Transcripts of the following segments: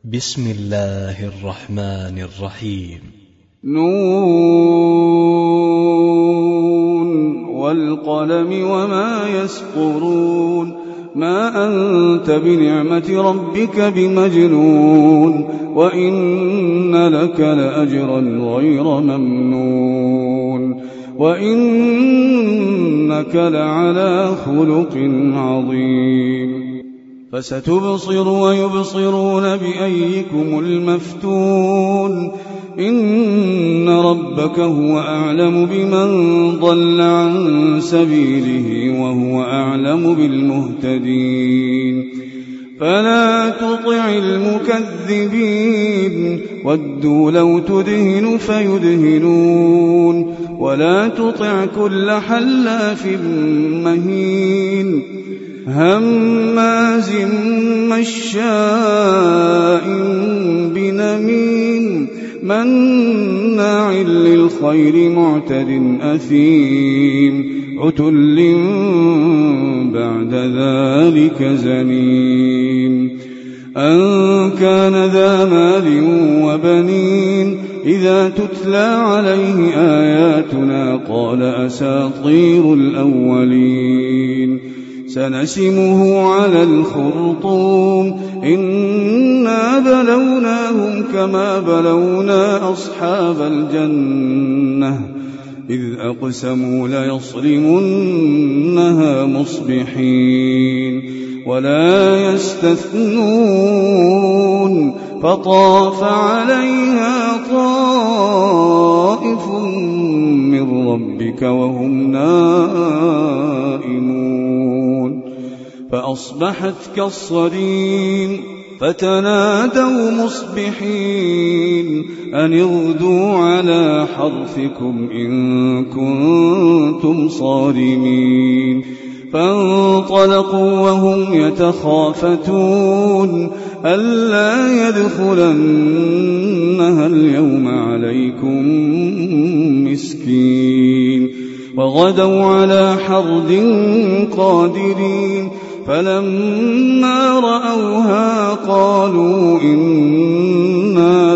بسم الله الرحمن الرحيم. نون والقلم وما يسطرون ما أنت بنعمة ربك بمجنون وإن لك لأجرا غير ممنون وإنك لعلى خلق عظيم. فستبصر ويبصرون بأيكم المفتون إن ربك هو أعلم بمن ضل عن سبيله وهو أعلم بالمهتدين. فلا تطع المكذبين ودوا لو تدهن فيدهنون ولا تطع كل حلاف مهين هماز مشاء بنميم مناع للخير معتد أثيم عتل بعد ذلك زنيم أن كان ذا مال وبنين إذا تتلى عليه آياتنا قال أساطير الأولين سنسمه على الخرطوم إنا بلوناهم كما بلونا أصحاب الجنة إذ أقسموا ليصرمنها مصبحين ولا يستثنون فطاف عليها طائف من ربك وهم نائمون فأصبحت كالصريم فتنادوا مصبحين أن اغدوا على حرثكم إن كنتم صارمين فانطلقوا وهم يتخافتون ألا يدخلنها اليوم عليكم مسكين وغدوا على حرد قادرين فلما رأوها قالوا إنا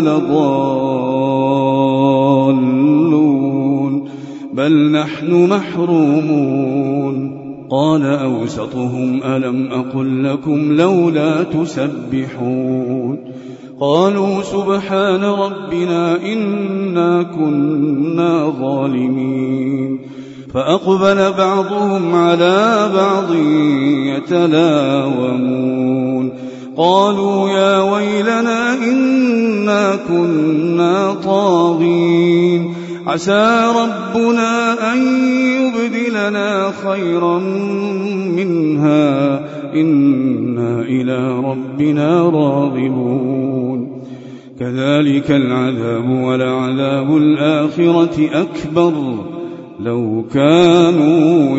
لضالون بل نحن محرومون قال أوسطهم ألم أقل لكم لولا تسبحون قالوا سبحان ربنا إنا كنا ظالمين فأقبل بعضهم على بعض يتلاومون قالوا يا ويلنا إنا كنا طاغين عسى ربنا أن يبدلنا خيرا منها إنا إلى ربنا راغبون كذلك العذاب ولعذاب الآخرة أكبر لو كانوا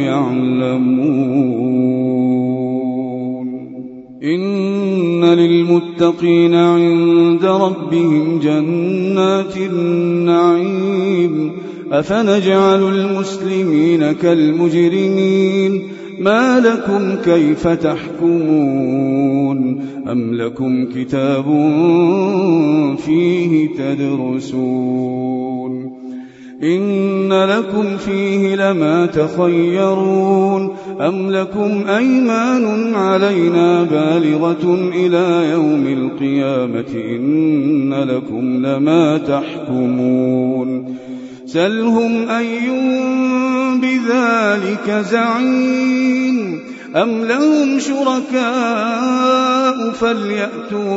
يعلمون إن للمتقين عند ربهم جنات النعيم أفنجعل المسلمين كالمجرمين ما لكم كيف تحكمون أم لكم كتاب فيه تدرسون إن لكم فيه لما تخيرون أم لكم أيمان علينا بالغة إلى يوم القيامة إن لكم لما تحكمون سلهم أيهم بذلك زعيم أم لهم شركاء فليأتوا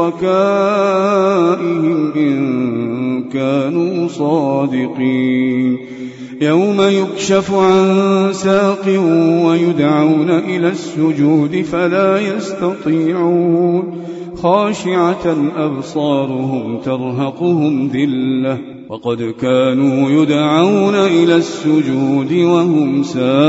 بشركائهم إن كانوا صادقين يوم يكشف عن ساق ويدعون إلى السجود فلا يستطيعون خاشعة أبصارهم ترهقهم ذلة وقد كانوا يدعون إلى السجود وهم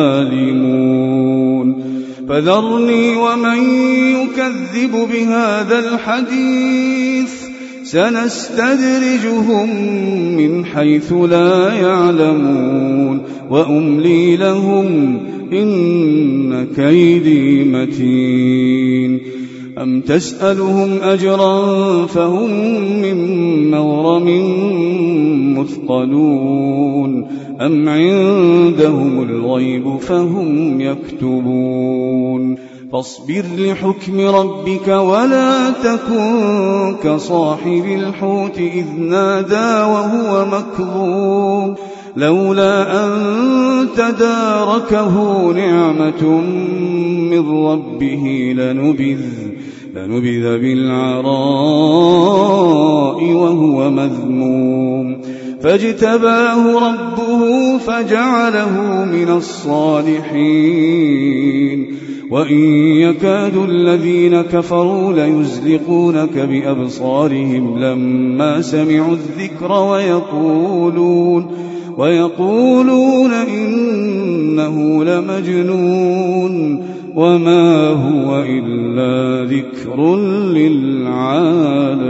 سالمون فذرني ومن يكذب بهذا الحديث سنستدرجهم من حيث لا يعلمون وأملي لهم إن كيدي متين أم تسألهم أجرا فهم من مغرم مثقلون أم عندهم الغيب فهم يكتبون فاصبر لحكم ربك ولا تكن كصاحب الحوت إذ نادى وهو مكظوم لولا أن تداركه نعمة من ربه لنبذ بالعراء وهو مذموم فاجتباه ربه فجعله من الصالحين وإن يكاد الذين كفروا ليزلقونك بأبصارهم لما سمعوا الذكر ويقولون إنه لمجنون وما هو إلا ذكر للعالمين.